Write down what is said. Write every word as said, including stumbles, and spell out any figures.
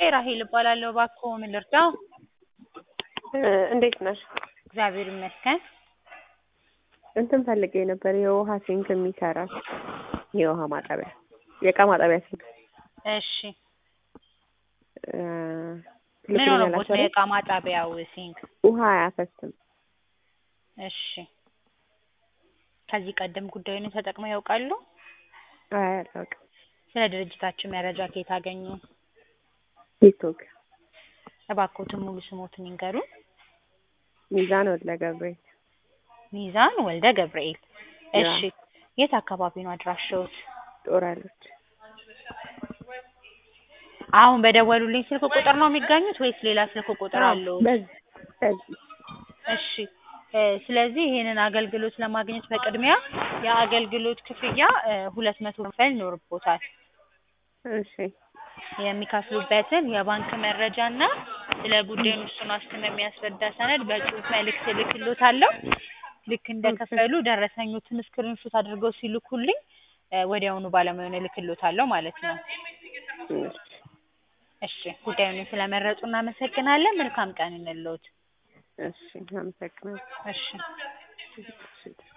ራሄል እባላለሁ። እባክዎ ምን ልርዳው? እንዴት ነሽ? እግዚአብሔር ይመስገን። እንትን ፈልጌ ነበር የውሃ ሲንክ የሚሰራ የውሃ ማጠቢያ የእቃ ማጠቢያ ሲንክ። እሺ ምን ሆነቦት ነው የእቃ ማጠቢያው ሲንክ? ውሃ አያፈስም። እሺ ከዚህ ቀደም ጉዳዩን ተጠቅመው ያውቃሉ? አይ አላውቅም። ስለ ድርጅታችን መረጃ ከየት አገኙ? ቲክቶክ። እባክዎትን ሙሉ ስሞትን ይንገሩን? ሚዛን ወልደ ገብርኤል። ሚዛን ወልደ ገብርኤል። እሺ የት አካባቢ ነው አድራሻዎት? ጦር ኃይሎች። አሁን በደወሉልኝ ስልክ ቁጥር ነው የሚገኙት ወይስ ሌላ ስልክ ቁጥር አለው? በዚህ በዚህ። እሺ ስለዚህ ይሄንን አገልግሎት ለማግኘት በቅድሚያ የአገልግሎት ክፍያ ሁለት መቶ መክፈል ይኖርቦታል። እሺ የሚከፍሉበትን የባንክ መረጃና ስለ ጉዳዩ እሱን ዋስትና የሚያስረዳ ሰነድ በጽሁፍ መልእክት እልክልዎታለሁ። ልክ እንደከፈሉ ደረሰኙትን ስክሪንሾት አድርገው ሲልኩልኝ ወዲያውኑ ባለሙያውን እልክልዎታለሁ ማለት ነው። እሺ ጉዳዩን ስለመረጡ እናመሰግናለን። መልካም ቀን ይሁንልዎት። እሺ አመሰግናለሁ። እሺ